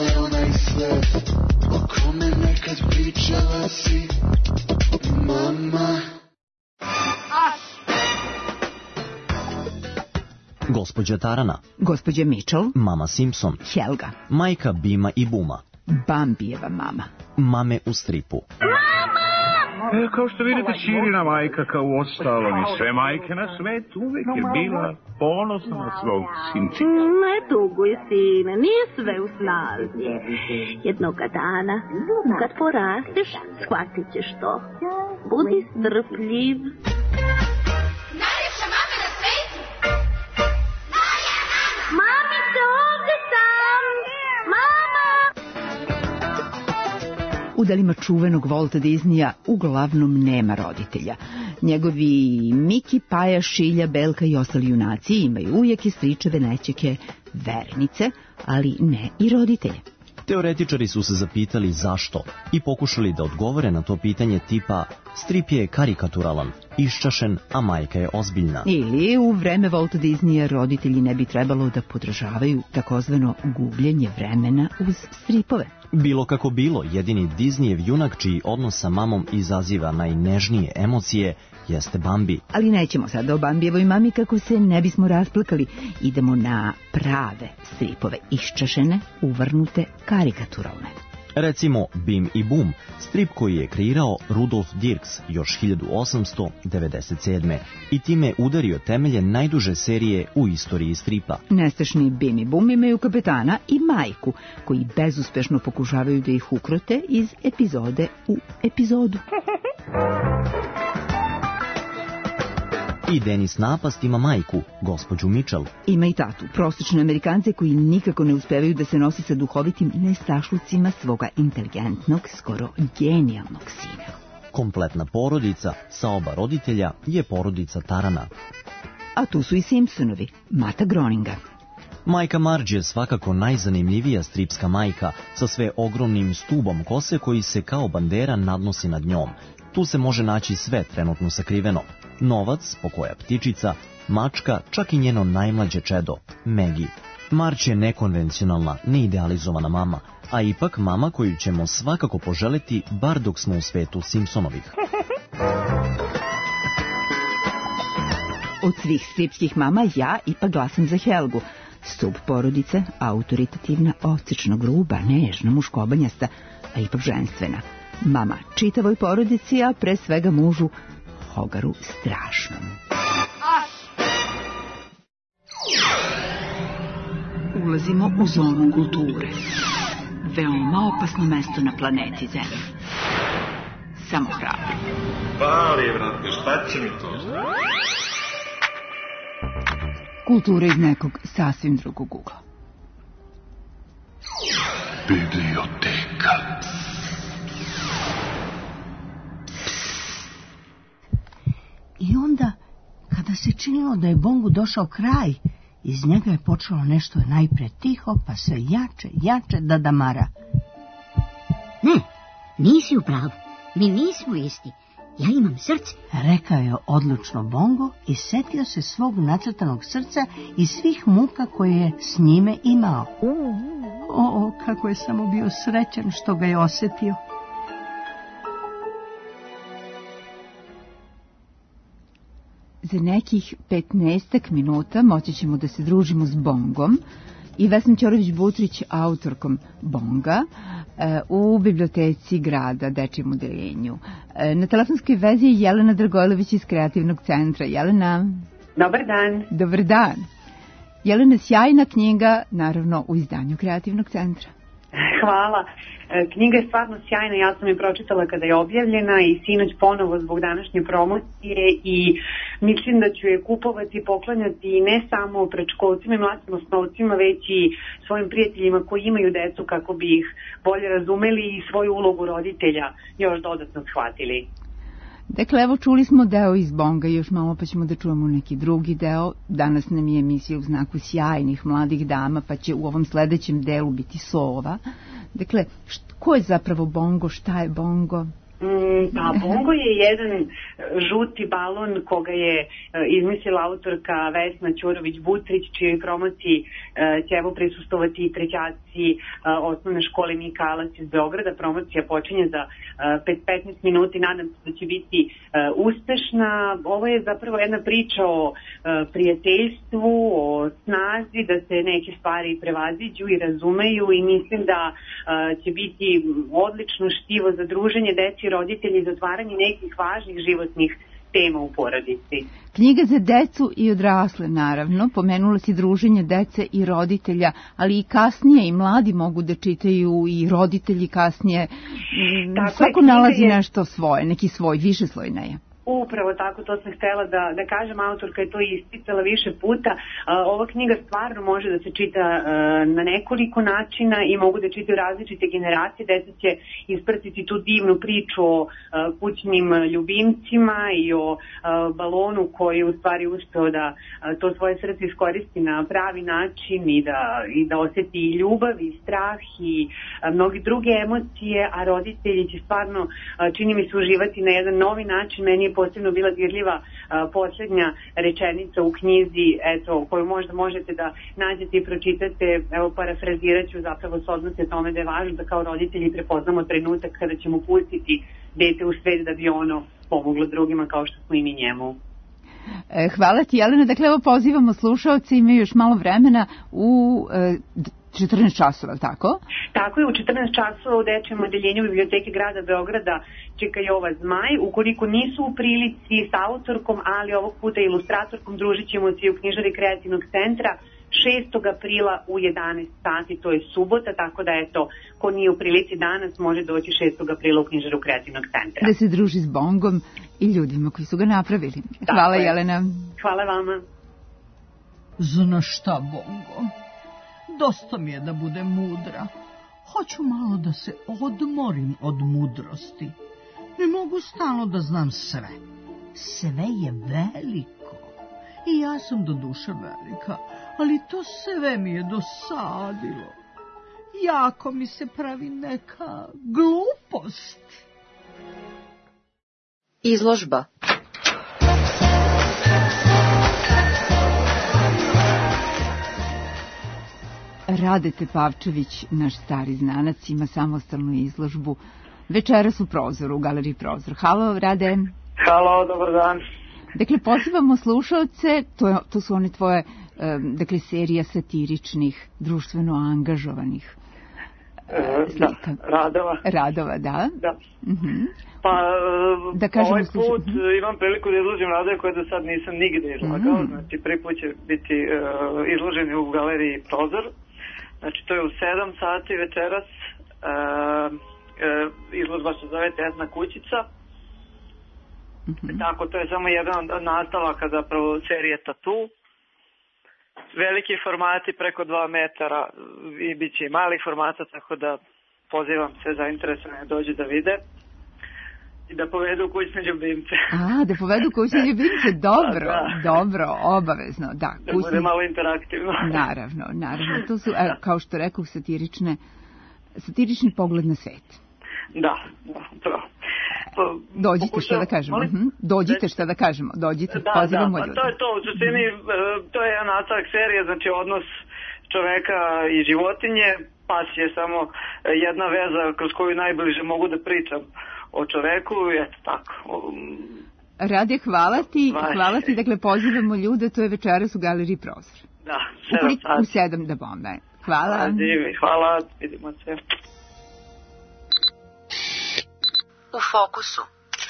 sve o kome nekad pričala si, mama. Gospođa Tarana, gospođa Mitchell, mama Simpson, Helga, majka Bima i Buma, Bambijeva mama, mame u stripu. E, kao što vidite, Širina majka, kao u ostalom i sve majke na svetu, uvek je bila ponosna na svog sinčika. Ne tuguj, sine, nije sve u snazi. Jednoga dana, kad porasteš, shvatit ćeš to. Budi strpljiv. Najljepša mama na svetu! Moja mama! Mamice, ovde sam! Mama! U delima čuvenog Walta Disneya uglavnom nema roditelja. Njegovi Miki, Paja, Šilja, Belka i ostali junaci imaju ujake, stričeve, nećeke, verenice, ali ne i roditelje. Teoretičari su se zapitali zašto i pokušali da odgovore na to pitanje tipa strip je karikaturalan, iščašen, a majka je ozbiljna. Ili u vreme Walta Disneya roditelji ne bi trebalo da podržavaju takozvano gubljenje vremena uz stripove. Bilo kako bilo, jedini Disneyev junak čiji odnos sa mamom izaziva najnežnije emocije jeste Bambi. Ali nećemo sada o Bambijevoj mami kako se ne bismo rasplakali. Idemo na prave stripove, iščašene, uvrnute, karikaturalne. Recimo Bim i Bum, strip koji je kreirao Rudolf Dirks još hiljadu osamsto devedeset sedme i time udario temelje najduže serije u istoriji stripa. Nestašni Bim i Bum imaju kapetana i majku, koji bezuspešno pokušavaju da ih ukrote iz epizode u epizodu. I Denis Napast ima majku, gospođu Mitchell. Ima i tatu, prosječne Amerikance koji nikako ne uspevaju da se nosi sa duhovitim nestašlucima svoga inteligentnog, skoro genijalnog sina. Kompletna porodica sa oba roditelja je porodica Tarana. A tu su i Simpsonovi, Mata Groninga. Majka Marge je svakako najzanimljivija stripska majka sa sve ogromnim stubom kose koji se kao bandera nadnosi nad njom. Tu se može naći sve trenutno sakriveno. Novac, pokoja ptičica, mačka, čak i njeno najmlađe čedo, Maggie. Marge je nekonvencionalna, neidealizovana mama, a ipak mama koju ćemo svakako poželeti bar dok smo u svetu Simpsonovih. Od svih stripskih mama ja ipak glasam za Helgu. Stub porodice, autoritativna, odsječno gruba, nežna, muškobanjasta, a ipak ženstvena. Mama čitavoj porodici, a pre svega mužu Hogaru strašnom. Ulazimo u zonu kulture. Veoma opasno mesto na planeti Zemlji. Samo hrabro. Pali, brate, šta će mi to? Kultura iz nekog sasvim drugog ugla. Biblioteka. I onda, kada se činilo da je Bongu došao kraj, iz njega je počelo nešto najpre tiho, pa sve jače, jače da damara. Ne, nisi u pravu. Mi nismo isti. Ja imam srce. Rekao je odlučno Bongo i setio se svog nacrtanog srca i svih muka koje je s njime imao. O, o, kako je samo bio srećan što ga je osetio. Za nekih petnaestak minuta moći ćemo da se družimo s Bongom i Vesnom Ćorović-Butrić, autorkom Bonga, u biblioteci grada, dečijem odeljenju. Na telefonskoj vezi je Jelena Dragojlović iz Kreativnog centra. Jelena. Dobar dan. Dobar dan. Jelena, sjajna knjiga, naravno u izdanju Kreativnog centra. Hvala. Knjiga je stvarno sjajna, ja sam je pročitala kada je objavljena i sinoć ponovo zbog današnje promocije i mislim da ću je kupovati i poklanjati ne samo predškolcima i mladim osnovcima, već i svojim prijateljima koji imaju decu kako bi ih bolje razumeli i svoju ulogu roditelja još dodatno shvatili. Dakle, evo čuli smo deo iz Bonga, još malo pa ćemo da čujemo neki drugi deo. Danas nam je emisija u znaku sjajnih mladih dama, pa će u ovom sledećem delu biti sova. Dakle, št, ko je zapravo Bongo, šta je Bongo? Pa bongo je jedan žuti balon koga je izmislila autorka Vesna Ćorović-Butrić, čijoj promociji će evo prisustovati i trećaci osnovne škole Mikalac iz Beograda. Promocija počinje za petnaest minuta i nadam se da će biti uspešna. Ovo je zapravo jedna priča o prijateljstvu, o snazi, da se neke stvari prevaziđu i razumeju i mislim da će biti odlično štivo za druženje deci, roditelji, za otvaranje nekih važnih životnih tema u porodici. Knjiga za decu i odrasle, naravno. Pomenula si druženje dece i roditelja, ali i kasnije i mladi mogu da čitaju i roditelji kasnije. Tako Svako je, nalazi je... nešto svoje, neki svoj, više slojna je. Upravo tako, to sam htela da, da kažem, autorka je to isticala više puta. Ova knjiga stvarno može da se čita na nekoliko načina i mogu da čitaju različite generacije. Deca će ispratiti tu divnu priču o kućnim ljubimcima i o balonu koji u stvari uspeo da to svoje srce iskoristi na pravi način i da, i da osjeti i ljubav i strah i mnogi druge emocije, a roditelji će stvarno, čini mi se, uživati na jedan novi način. Meni je posebno bila dirljiva a, posljednja rečenica u knjizi, eto, koju možda možete da nađete i pročitate. Evo, parafrazirat ću, zapravo se odnosi o tome da je važno da kao roditelji prepoznamo trenutak kada ćemo pustiti dete u svet da bi ono pomoglo drugima kao što smo i mi njemu. Hvala ti, Jelena. Dakle, evo pozivamo slušaoce, imaju još malo vremena u e, četrnaest časova, tako? Tako je, u četrnaest časova u Dečijem odeljenju Biblioteke grada Beograda čeka Jova Zmaj. Ukoliko nisu u prilici sa autorkom, ali ovog puta ilustratorkom, družit ćemo se u knjižari Kreativnog centra šestog aprila u jedanaest sati, to je subota, tako da eto, ko nije u prilici danas može doći šestog aprila u knjižaru Kreativnog centra. Da se druži s Bongom i ljudima koji su ga napravili. Hvala, tako Jelena. Hvala vama. Znaš šta, Bongo? Dosta mi je da budem mudra. Hoću malo da se odmorim od mudrosti. Ne mogu stalno da znam sve. Sve je veliko. I ja sam do duše velika, ali to sve mi je dosadilo. Jako mi se pravi neka glupost. Izložba. Radete Pavčević, naš stari znanac, ima samostalnu izložbu večeras u Prozoru, u galeriji Prozor. Halo, Rade. Halo, dobar dan. Dakle, pozivamo slušaoce, to, je, to su one tvoje, dakle, serija satiričnih, društveno angažovanih e, slika. Da, radova. Radova, da. Da. Uh-huh. Pa, da kažemo, ovaj put uh-huh. imam priliku da izložim radove koje do sad nisam nigde izlagao. Uh-huh. Znači, prvi put će biti uh, izloženi u galeriji Prozor. Znači, to je u sedam sati večeras. Uh, uh, izložba se zove Tesna kućica. Mm-hmm. Tako, to je samo jedan od nastavaka zapravo serije Tatu. Veliki formati preko dva metara i bit će i malih formata, tako da pozivam sve zainteresovane dođu da vide i da povedu kućne ljubimce. A, da povedu kućne ljubimce, dobro, da, da. dobro, obavezno, da. Da kućne... bude malo interaktivno. Naravno, naravno, to su, evo, kao što rekao, satirične, satirični pogled na svet. Da, da, to. Dođite, pokušam, šta da kažemo. Uh-huh. Dođite, šta da kažemo. Dođite, da, pozivamo da, ljude. To je to, u suštini, to je jedan nastavak serije, znači odnos čoveka i životinje. Pas je samo jedna veza kroz koju najbliže mogu da pričam o čoveku i eto tako. Rade, hvala ti, hvala ti, dakle pozivamo ljude, to je večeras u galeriji Prozor. Da, sedam sati. U sedam da bombe. Hvala. Hvala, hvala, vidimo se. U fokusu.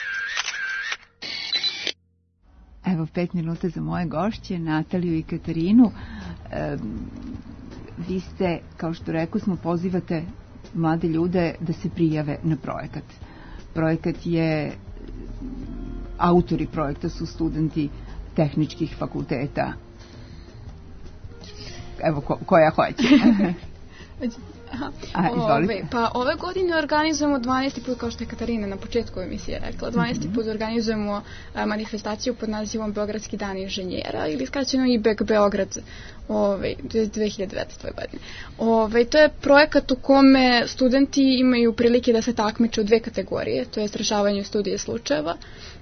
Evo pet minuta za moje gošće, Nataliju i Katarinu. E, vi ste, kao što rekao smo, pozivate mlade ljude da se prijave na projekat. Projekat je, autori projekta su studenti tehničkih fakulteta. Evo, ko, koja hoće. Aha. A, ove, pa ove godine organizujemo dvanaesti put, kao što je Katarina na početku emisije rekla, dvanaesti mm-hmm. put organizujemo a, manifestaciju pod nazivom Beogradski dan inženjera ili skraćeno I B E G Beograd ove, dve hiljade devetnaeste. godine. Ove, to je projekat u kome studenti imaju prilike da se takmiče u dve kategorije, to je rešavanju studije slučajeva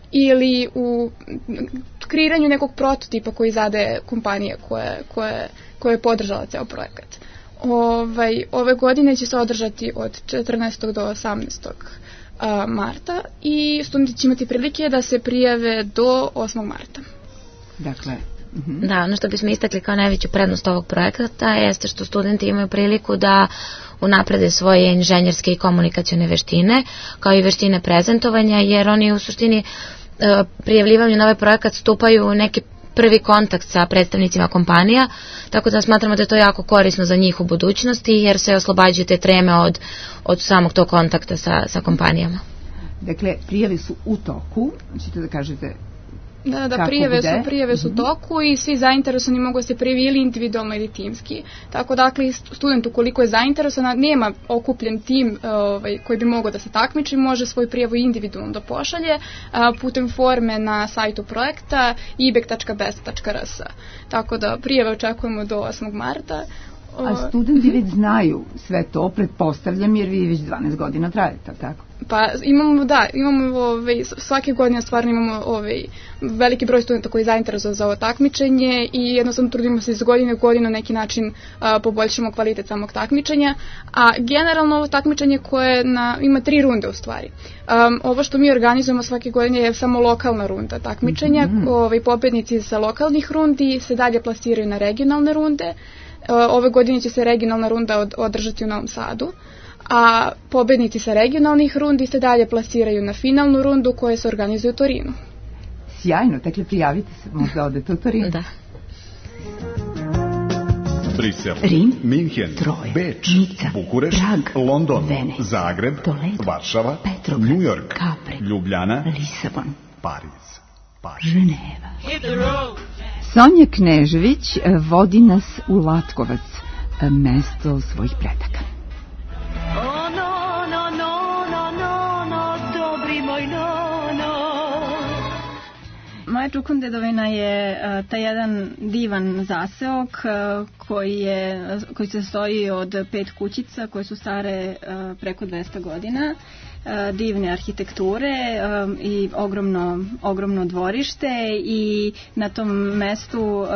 ili u kreiranju nekog prototipa koji zade kompanija koja, koja, koja je podržala ceo projekat. Ovaj, ove godine će se održati od četrnaestog do osamnaestog marta i studenti će imati prilike da se prijave do osmog marta. Dakle, uh-huh. Da, ono što bismo istakli kao najveću prednost ovog projekta jeste što studenti imaju priliku da unaprede svoje inženjerske i komunikacione veštine, kao i veštine prezentovanja, jer oni u suštini prijavljivanju na ovaj projekat stupaju u neki prvi kontakt sa predstavnicima kompanija, tako da smatramo da je to jako korisno za njih u budućnosti, jer se oslobađaju te treme od, od samog tog kontakta sa, sa kompanijama. Dakle, prijave su u toku, ćete da kažete Da, da, prijave su, prijave su u toku i svi zainteresovani mogu se prijaviti ili individualno ili timski. Tako dakle, student ukoliko je zainteresovan, nema okupljen tim ovaj, koji bi mogao da se takmiči, može svoju prijavu individualno da pošalje a, putem forme na sajtu projekta i b e g tačka b e s tačka r s. Tako da prijave očekujemo do osmog marta. A studenti već znaju sve to, pretpostavljam, jer vi već dvanaest godina trajete, tako? Pa imamo, da, imamo ovaj, svake godine stvarno imamo ovaj, veliki broj studenta koji je zainteresovan za ovo takmičenje i jednostavno trudimo se iz godine u godinu na neki način a, poboljšamo kvalitet samog takmičenja, a generalno ovo takmičenje koje na, ima tri runde u stvari. Um, ovo što mi organizujemo svake godine je samo lokalna runda takmičenja, mm-hmm. ovaj, pobednici sa lokalnih rundi se dalje plasiraju na regionalne runde. Ove godine će se regionalna runda od, održati u Novom Sadu, a pobednici sa regionalnih rundi se dalje plasiraju na finalnu rundu koja se organizuje u Torinu. Sjajno, dakle prijavite se, možda odete u Torinu. Da. Brisel, Rim, Minhen, Troje, Beč, Nica, Bukurešt, Prag, London, Venecija, Zagreb, Toledo, Varšava, Petrograd, New York, Capri, Ljubljana, Lisabon, Pariz, Pariz. Ženeva. Sonja Knežević vodi nas u Latkovac, mesto svojih predaka. O no, no, no, no, no, no, dobri moj no, no. Moja Čukundedovina je uh, taj jedan divan zaseok uh, koji, je, koji se sastoji od pet kućica koje su stare uh, preko dvesta godina. Divne arhitekture um, i ogromno, ogromno dvorište i na tom mestu uh,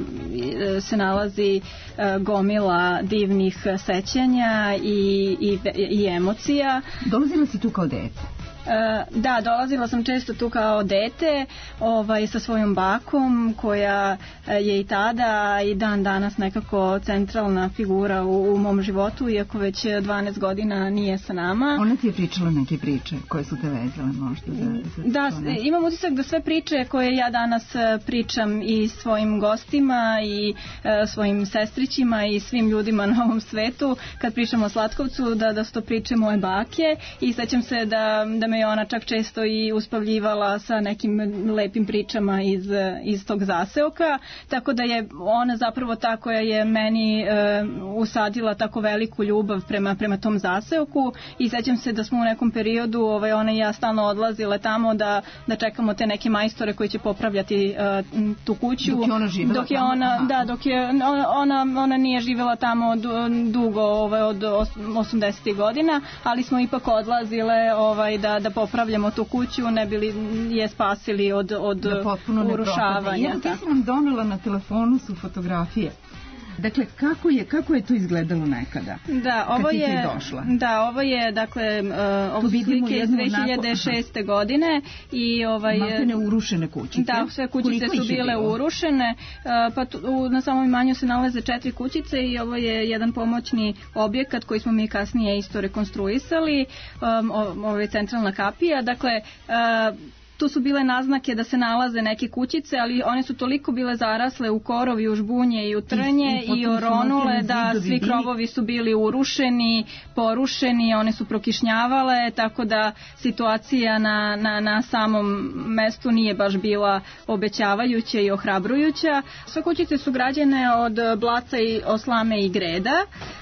se nalazi uh, gomila divnih sećanja i, i, i emocija. Dolazila si tu kao dete? Uh, da, dolazila sam često tu kao dete ovaj, sa svojom bakom koja je i tada i dan danas nekako centralna figura u, u mom životu, iako već dvanaest godina nije sa nama. Ona ti je pričala neke priče koje su te vezale možda? Za, za da, imam utisak da sve priče koje ja danas pričam i svojim gostima i uh, svojim sestrićima i svim ljudima na ovom svetu, kad pričamo o Slatkovcu, da, da su to priče moje bake i sećam se da, da me je ona čak često i uspavljivala sa nekim lepim pričama iz, iz tog zaseoka, tako da je ona zapravo ta koja je meni e, usadila tako veliku ljubav prema, prema tom zaseoku i sećam se da smo u nekom periodu ovaj, ona i ja stalno odlazile tamo da, da čekamo te neke majstore koji će popravljati e, tu kuću. Dok je ona živela dok je tamo? Ona, da, dok je ona, ona nije živela tamo dugo, ovaj, od osamdesetih godina, ali smo ipak odlazile ovaj, da, da popravljamo tu kuću, ne bili je spasili od, od da urušavanja. Evo, ti si nam donela na telefonu su fotografije. Dakle, kako je, kako je to izgledalo nekada? Da, ovo je, da, ovo je, dakle, uh, ovo slike iz dve hiljade šeste godine i ovaj... Maltene urušene kućice. Da, sve kućice su bile bilo? urušene, uh, pa tu, u, na samom imanju se nalaze četiri kućice i ovo je jedan pomoćni objekat koji smo mi kasnije isto rekonstruisali, um, ovo je centralna kapija, dakle, uh, tu su bile naznake da se nalaze neke kućice, ali one su toliko bile zarasle u korov i u žbunje i u trnje i, i, i oronule da svi krovovi su bili urušeni, porušeni, one su prokišnjavale, tako da situacija na, na, na samom mestu nije baš bila obećavajuća i ohrabrujuća. Sve kućice su građene od blaca i oslame i greda.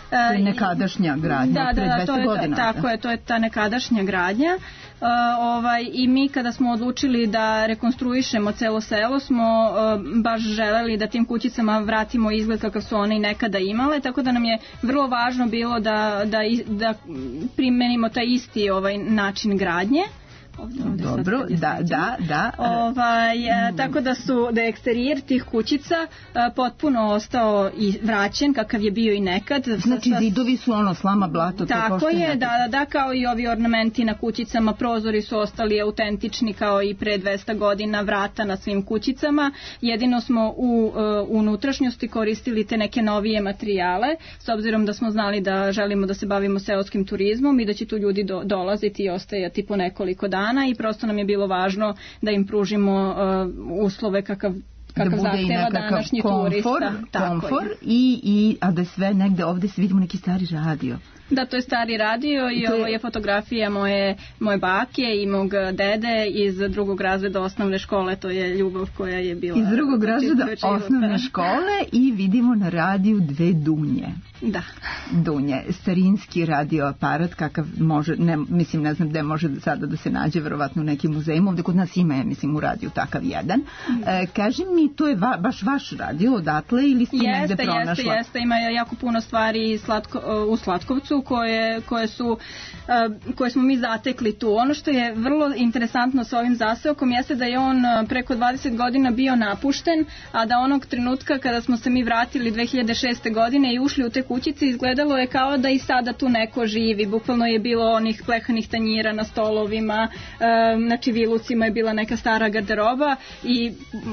To je nekadašnja gradnja, da, pre da, dvesta to je, godina. Tako je, to je ta nekadašnja gradnja. Uh, ovaj, i mi kada smo odlučili da rekonstruišemo celo selo smo uh, baš želeli da tim kućicama vratimo izgled kakav su one i nekada imale, tako da nam je vrlo važno bilo da, da, da primenimo taj isti ovaj način gradnje. Ovdje, ovdje Dobro, da, da, da. Ovaj, mm. Tako da su da je eksterijer tih kućica a, potpuno ostao i vraćen kakav je bio i nekad. Znači sa, zidovi su ono slama, blato. Tako je, da, da, da, kao i ovi ornamenti na kućicama, prozori su ostali autentični kao i pre dvesta godina, vrata na svim kućicama. Jedino smo u uh, unutrašnjosti koristili te neke novije materijale, s obzirom da smo znali da želimo da se bavimo seoskim turizmom i da će tu ljudi do, dolaziti i ostajati po nekoliko dana. I prosto nam je bilo važno da im pružimo uh, uslove kakav kakav da zahteva današnji komfor, turista. Komfor i, i, a da sve negde ovde se vidimo neki stari radio. Da, to je stari radio i ovo je fotografija moje, moje bake i mog dede iz drugog razreda osnovne škole, to je ljubav koja je bila... Iz drugog razreda osnovne škole i vidimo na radiju dve dunje. Da. Dunje, starinski radioaparat kakav može, ne, mislim ne znam gde može sada da se nađe, verovatno u nekim muzejima, ovde kod nas ima, mislim, u radiju takav jedan. E, kaži mi, to je va, baš vaš radio odatle ili ste jeste, negde pronašla? Jeste, jeste, ima jako puno stvari slatko, u Slatkovcu koje, koje su koje smo mi zatekli tu. Ono što je vrlo interesantno sa ovim zaseokom jeste da je on preko dvadeset godina bio napušten, a da onog trenutka kada smo se mi vratili dve hiljade šeste godine i ušli u te kućice, izgledalo je kao da i sada tu neko živi. Bukvalno je bilo onih plehanih tanjira na stolovima, na čivilucima je bila neka stara garderoba i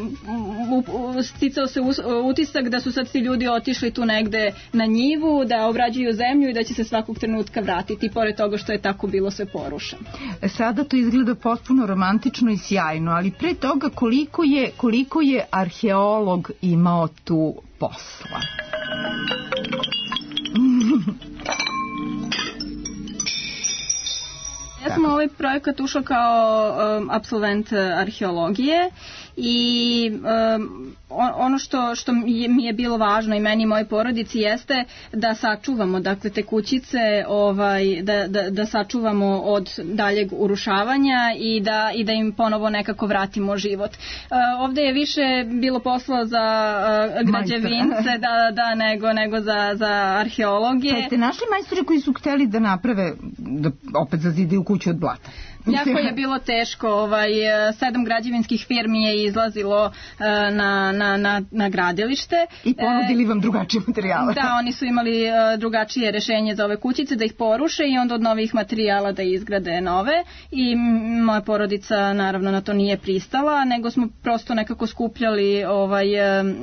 sticao se utisak da su sad svi ljudi otišli tu negde na njivu, da obrađuju zemlju i da će se svakog trenutka vratiti, pored toga što je tako bilo sve porušeno. Sada to izgleda potpuno romantično i sjajno, ali pre toga koliko je, koliko je arheolog imao tu posla? Ja sam u ovaj projekat ušla kao um, absolvent arheologije i um, ono što, što mi je bilo važno i meni i mojoj porodici jeste da sačuvamo dakle te kućice, ovaj, da, da, da sačuvamo od daljeg urušavanja i da, i da im ponovo nekako vratimo život. Uh, ovde je više bilo posla za uh, građevince da, da, nego, nego za, za arheologije. Pa ste našli majstore koji su hteli da naprave, da opet zazidaju kuću od blata? Jako je bilo teško, ovaj, sedam građevinskih firmi je izlazilo uh, na, na, na, na gradilište. I ponudili vam drugačije materijale. Da, oni su imali uh, drugačije rešenje za ove kućice, da ih poruše i onda od novih materijala da izgrade nove i moja porodica naravno na to nije pristala, nego smo prosto nekako skupljali ovaj, um,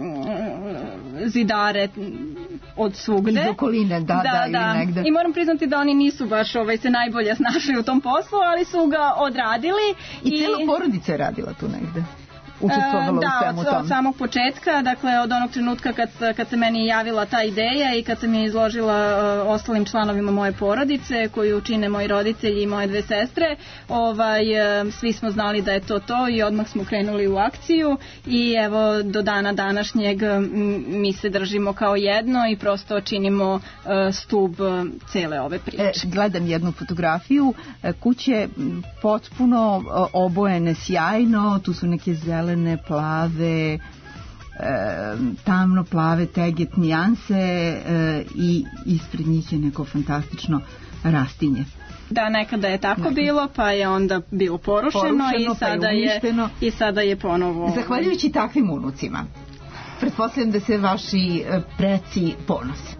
zidare od svugde. Iz okoline, da, da, da, da. Ili negde. I moram priznati da oni nisu baš ovaj, se najbolje snašli u tom poslu, ali su ga odradili. I, i cijela porodica je radila tu negde? Učestvovala da, u svemu tom? Da, od samog početka, dakle od onog trenutka kad, kad se meni javila ta ideja i kad sam je izložila uh, ostalim članovima moje porodice koju čine moji roditelji i moje dve sestre, ovaj, uh, svi smo znali da je to to i odmah smo krenuli u akciju i evo do dana današnjeg m, mi se držimo kao jedno i prosto činimo uh, stub uh, cele ove priče. E, gledam jednu fotografiju, kuće potpuno obojene sjajno, tu su neke zelene plave, e, tamno plave teget nijanse e, i ispred njih je neko fantastično rastinje. Da, nekada je tako nekada. bilo, pa je onda bilo porušeno, porušeno i, sada pa je je, i sada je ponovo... Zahvaljujući takvim unucima, pretpostavljam da se vaši preci ponose.